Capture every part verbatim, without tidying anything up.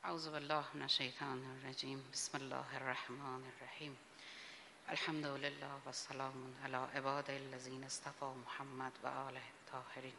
اعوذ بالله من الشیطان الرجیم. بسم الله الرحمن الرحیم. الحمد لله و سلام علی عباد الذین اصطفى محمد و آله الطاهرین.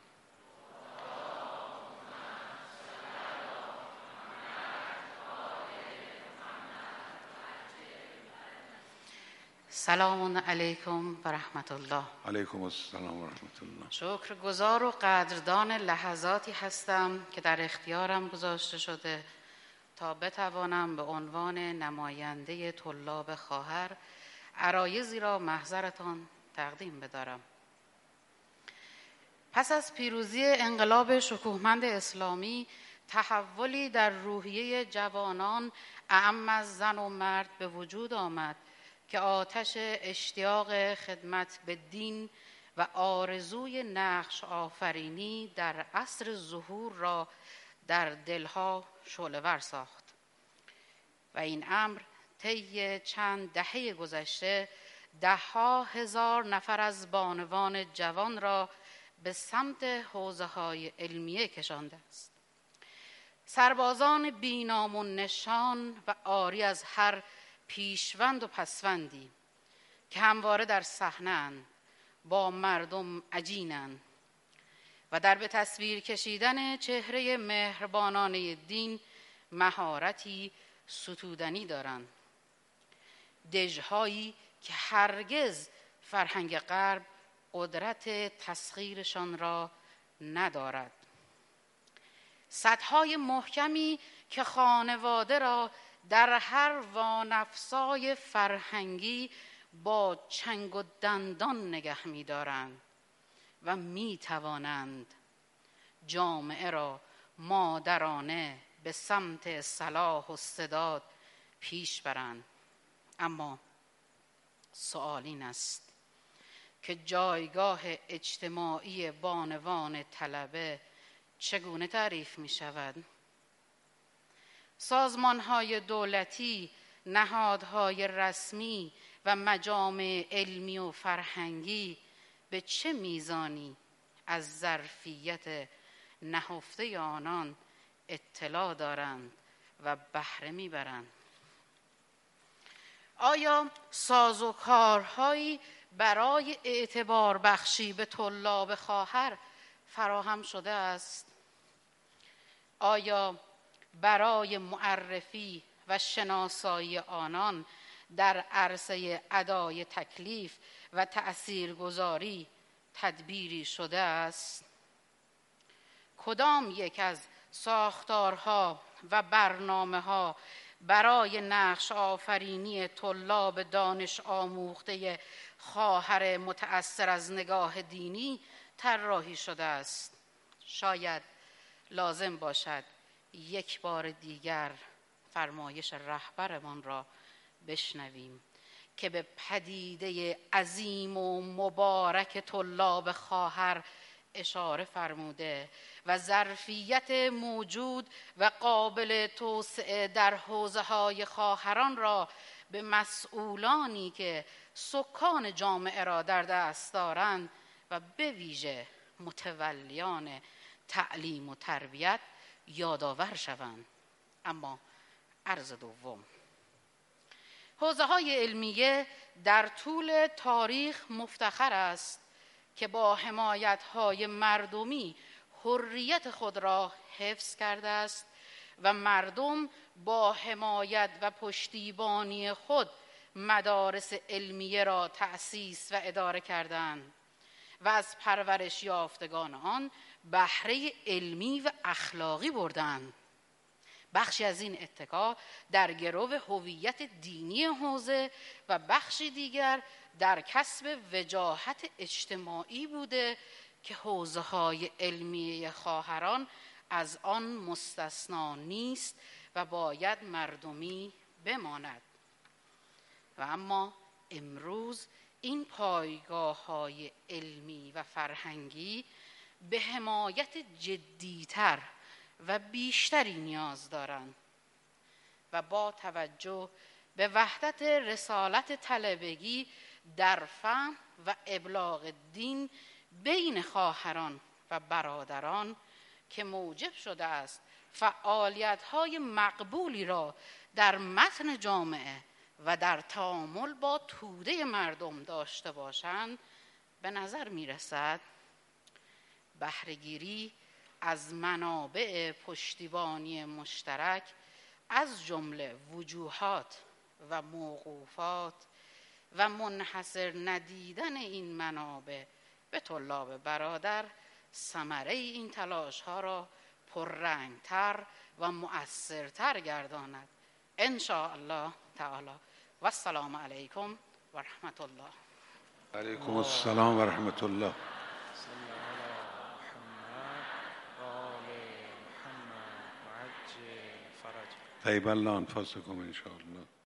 سلام علیکم و رحمت الله. علیکم السلام و رحمت الله. شکرگزار و قدردان لحظاتی هستم که در اختیارم گذاشته شده تا بتوانم به عنوان نماینده طلاب خواهر عرایضی را محضرتان تقدیم بدارم. پس از پیروزی انقلاب شکوهمند اسلامی، تحولی در روحیه جوانان اعم از زن و مرد به وجود آمد که آتش اشتیاق خدمت به دین و آرزوی نقش آفرینی در عصر ظهور را در دلها شعله‌ور ساخت و این امر طی چند دهه گذشته ده‌ها هزار نفر از بانوان جوان را به سمت حوزه‌های علمیه کشانده است. سربازان بی‌نام و نشان و عاری از هر پیشوند و پسوندی که همواره در صحنه‌اند، با مردم عجینند و در به تصویر کشیدن چهره مهربانانه دین مهارتی ستودنی دارند. دژهایی که هرگز فرهنگ غرب قدرت تسخیرشان را ندارد. سدهای محکمی که خانواده را در هر وانفسای فرهنگی با چنگ و دندان نگه می دارند و می توانند جامعه را مادرانه به سمت صلاح و سداد پیش برند. اما سؤال این است که جایگاه اجتماعی بانوان طلبه چگونه تعریف می شود؟ سازمان‌های دولتی، نهادهای رسمی و مجامع علمی و فرهنگی به چه میزانی از ظرفیت نهفته آنان اطلاع دارند و بهره میبرند؟ آیا سازوکارهایی برای اعتبار بخشی به طلاب خواهر فراهم شده است؟ آیا برای معرفی و شناسایی آنان در عرصه ادای تکلیف و تأثیرگذاری تدبیری شده است؟ کدام یک از ساختارها و برنامه‌ها برای نقش آفرینی طلاب دانش آموخته خواهر متأثر از نگاه دینی طراحی شده است؟ شاید لازم باشد یک بار دیگر فرمایش رهبرمان را بشنویم که به پدیده عظیم و مبارک طلاب خواهر اشاره فرموده و ظرفیت موجود و قابل توسعه در حوزه‌های خواهران را به مسئولانی که سکان جامعه را در دست دارند و به ویژه متولیان تعلیم و تربیت یادآور شوند. اما عرض دوم، حوزه‌های علمیه در طول تاریخ مفتخر است که با حمایت‌های مردمی حریت خود را حفظ کرده است و مردم با حمایت و پشتیبانی خود مدارس علمیه را تأسیس و اداره کردند و از پرورش یافتگان آن بهره علمی و اخلاقی بردند. بخشی از این اتکا در گرو هویت دینی حوزه و بخشی دیگر در کسب وجاهت اجتماعی بوده که حوزه‌های علمیه خواهران از آن مستثنا نیست و باید مردمی بماند. و اما امروز این پایگاه‌های علمی و فرهنگی به حمایت جدی‌تر و بیشتری نیاز دارند و با توجه به وحدت رسالت طلبگی در فهم و ابلاغ دین بین خواهران و برادران که موجب شده است فعالیت‌های مقبولی را در متن جامعه و در تعامل با توده مردم داشته باشند، به نظر می‌رسد بهره‌گیری از منابع پشتیبانی مشترک از جمله وجوهات و موقوفات و منحصر ندیدن این منابع به طلاب برادر ثمره این تلاش ها را پررنگتر و مؤثرتر گرداند ان شاء الله تعالی. و السلام علیکم و رحمت الله. علیکم السلام و رحمت الله. طیب الله انفاسکم ان شاء الله.